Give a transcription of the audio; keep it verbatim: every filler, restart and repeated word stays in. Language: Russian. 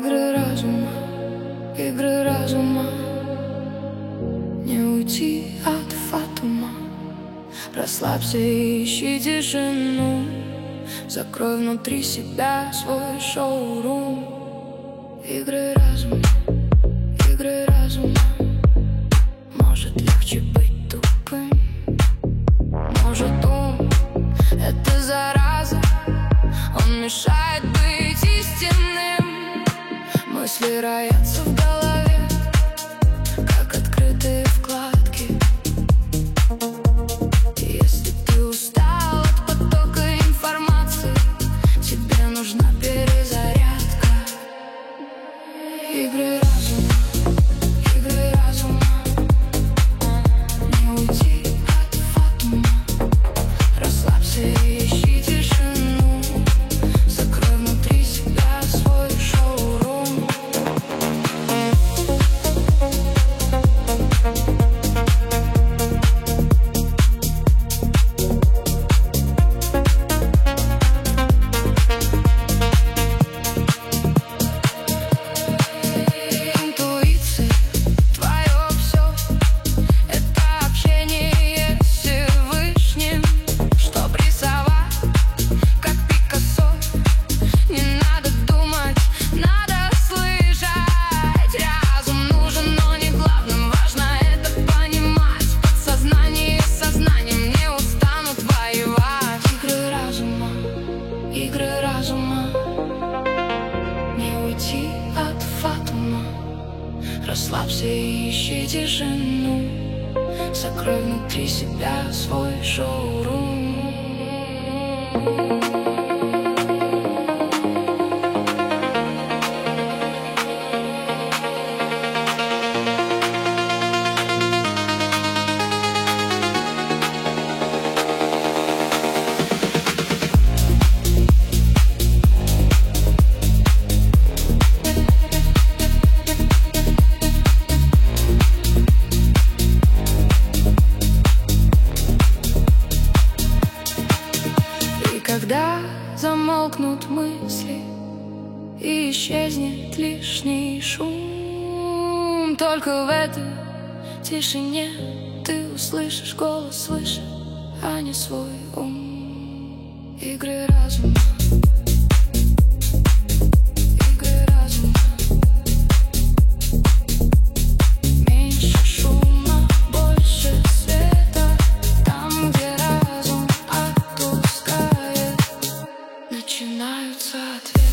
Игры разума, игры разума, не уйти от фатума. Расслабься и ищи тишину, закрой внутри себя свой шоурум. Игры разума, игры разума. Может легче быть тупым, может ум — это зараза, он мешает быть истинным. Мысли роятся в голове, как открытые вкладки. Если ты устал от потока информации, тебе нужна перезарядка. Игры разума, игры разума, не уйти от фатума. Расслабься и ищи тишину, закрой внутри себя свой шоурум. Интуиция — твое все, это общение с Всевышним. Чтоб рисовать, как Пикассо, не надо думать, надо слышать. Разум нужен, но не главным, важно это понимать. Подсознание с сознанием не устанут воевать. Игры разума, игры разума, не уйти от фатума. Расслабься и ищи тишину, закрой внутри себя свой шоурум. И когда замолкнут мысли и исчезнет лишний шум, только в этой тишине ты услышишь голос свыше, а не свой ум. Игры разума, игры разума. Меньше шума, больше света. Там, где разум отпускает, начинаются ответы.